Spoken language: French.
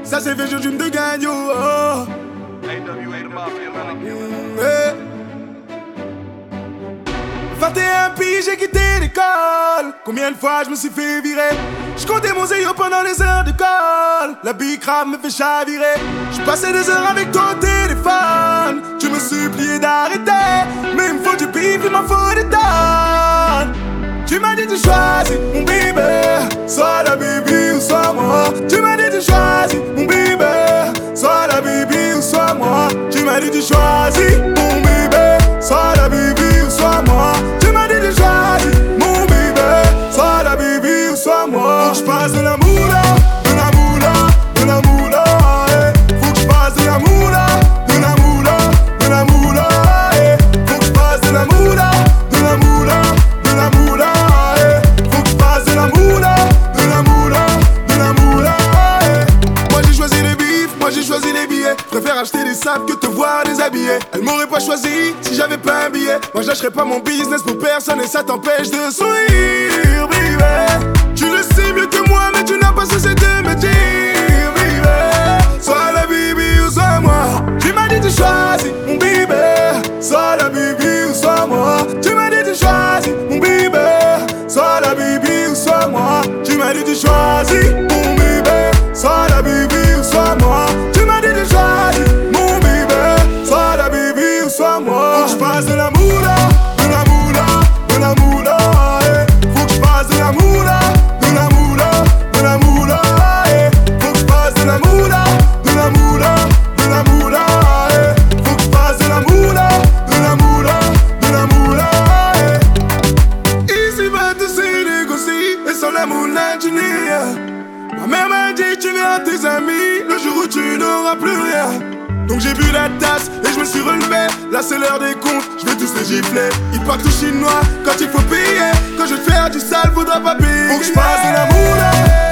Ça c'est fait, je de gagne, oh. Hey. 21 piges, j'ai quitté l'école. Combien de fois je me suis fait virer? Je comptais mon zéro pendant les heures de colle. La bicrave me fait chavirer. Je passais des heures avec ton téléphone. Tu me suppliais d'arrêter, mais il me faut du bif, il m'en faut des tonnes. Tu m'as dit de choisir mon bébé, soit la baby ou soit moi. Tu m'as dit de choisir mon bébé, soit la baby ou soit moi. Tu m'as dit de choisir mon bébé, soit la baby ou soit moi. Tu m'as dit de choisir mon bébé, soit la baby ou soit moi. Faut que je fasse de la moula, de la moula, de la moula, eh. Faut que je fasse de la moula, de la moula, de la moula, eh. Faut que je fasse de la moula, de la moula, de la moula, eh. Faut que je fasse de la moula, de la moula, de la moula, eh. Moi j'ai choisi les bifs, moi j'ai choisi les billets. Préfère acheter des sapes que te voir déshabillé. Elle m'aurait pas choisi si j'avais pas un billet. Moi je lâcherais pas mon business pour personne et ça t'empêche de sourire, baby. Tu le sais mieux que moi mais tu n'as pas cessé de me dire, baby. Soit la baby ou soit moi. Tu m'as dit de choisir mon bébé, soit la baby ou soit moi. Tu m'as dit de choisir mon bébé, soit la baby ou soit moi. Tu m'as dit de choisir mon bébé, soit la baby ou soit moi. Tu m'as dit de choisir mon bébé, soit la baby ou soit moi. Faut que je fasse de la moula, de la moula, de la moula, eh. Faut que je fasse de la moula, de la moula, de la moula, eh. Faut que je fasse de la moula, de la moula, de la moula, eh. Faut que je fasse de la moula, de la moula, de la moula, eh. Ici va te c'est négocier et sans la moula tu n'es rien. Ma mère m'a dit tu verras tes amis le jour où tu n'auras plus rien. Donc j'ai bu la tasse et je me suis relevé. Là c'est l'heure des comptes, je vais tous les gifler. Ils partent aux chinois quand il faut payer. Quand je vais te faire du sale, faudra pas payer. Faut que je fasse de la moula,